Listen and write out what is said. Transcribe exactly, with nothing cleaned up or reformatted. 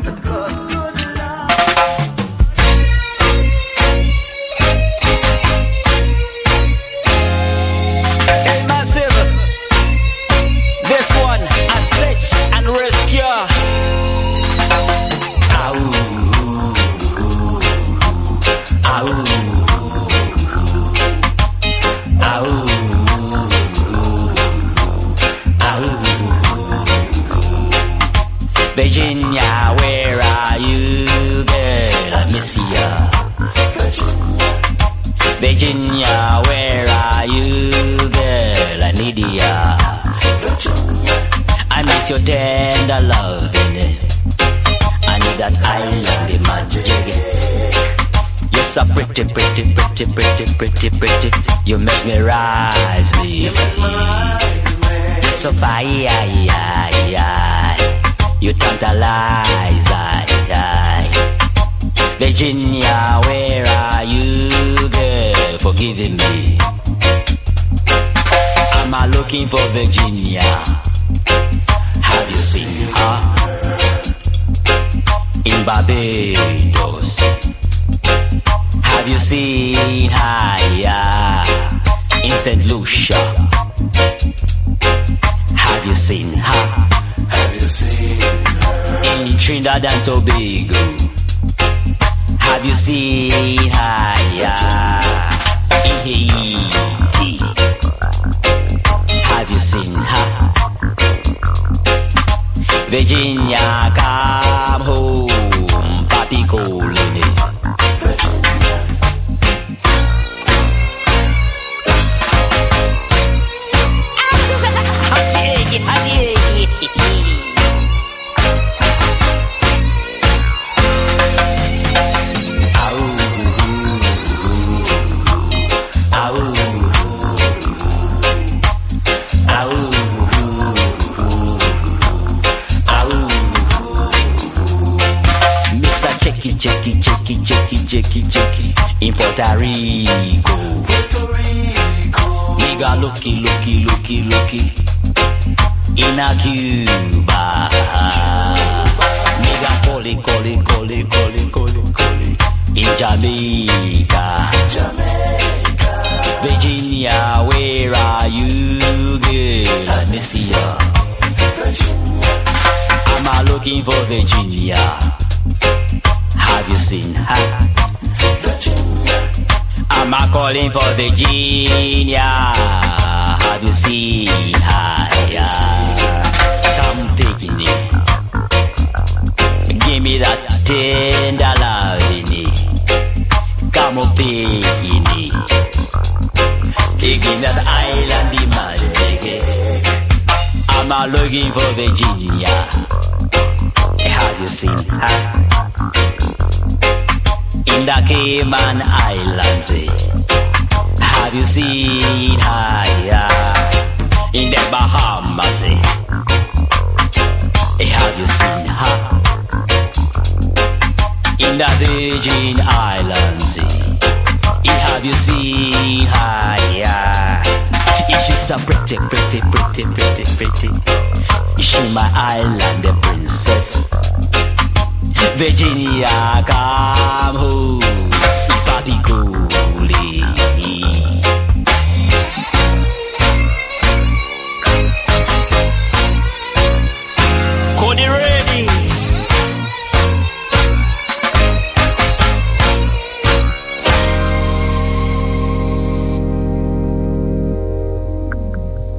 Virginia, where are you, girl? I miss ya. Virginia, where are you, girl? I need ya. I miss your tender loving. I need that island magic. You're so pretty, pretty, pretty, pretty, pretty, pretty. You make me rise, baby. You're so fine. You tantalize, I, I. Virginia, where are you, girl, for giving me? Am I looking for Virginia? Have you seen her? In Barbados. Have you seen her, yeah, in Saint Lucia? Have you seen her? Have you seen her? In Trinidad and Tobago. Have you seen her? Yeah. In Haiti. Have you seen her? Virginia, come home, papi calling it. Jackie, Jackie, Jackie, Jackie, Jackie, in Puerto Rico. Puerto Rico. Nigga, looky, looky, looky, looky, in a Cuba. Nigga, calling, calling, calling, calling, calling, calling, in Jamaica. Jamaica. Virginia, where are you, girl? I miss ya. Virginia. Am I looking for Virginia? Have you seen her? Virginia. Am I calling for Virginia? Have you seen her? Yeah. Come taking it. Give me that tender loving it. Come on taking it. Taking that island magic. Am I looking for Virginia? Have you seen her? In the Cayman Islands, have you seen her? Yeah. In the Bahamas, have you seen her? In the Virgin Islands, have you seen her? Yeah. Is she so pretty, pretty, pretty, pretty, pretty? Is she my island princess? Virginia, come home, papi cool.